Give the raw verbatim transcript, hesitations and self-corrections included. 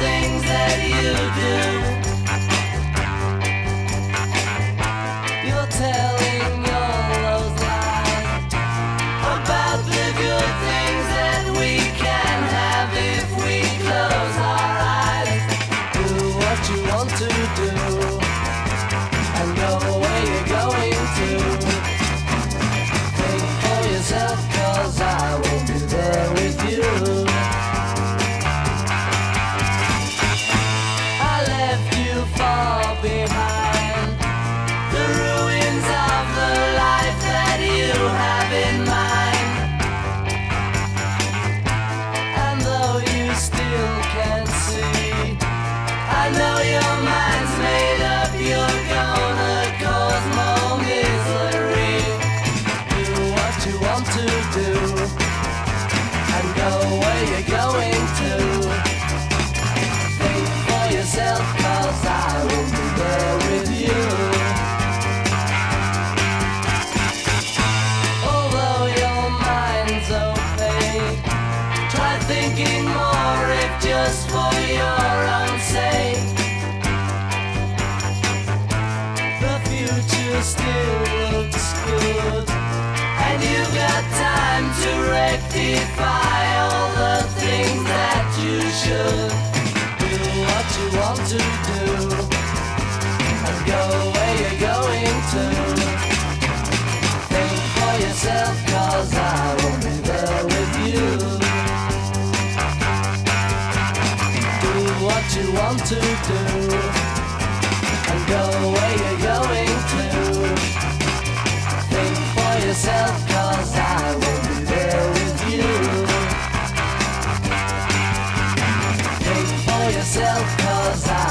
things that you do. You're telling all those lies about the good things that we can have if we close our eyes. Do what you want to do and go where you're going to. Think for yourself, 'cause I won't be there with you. I left you far behind, the ruins of the life that you have in mind. And though you still can't see, I know your mind's made up, you're gonna cause more misery. Do what you want to do and go where you're going to. Think for yourself, 'cause I will be there with you. Although your mind's opaque, try thinking more if just for your own sake. The future still looks good, and you've got time to rectify all the things that you should. Do what you want to do and go where you're going to. Think for yourself, 'cause I will be there with you. Do what you want to do and go where you're going to. Think for yourself, 'cause I will be there with you. Think for yourself, 'cause I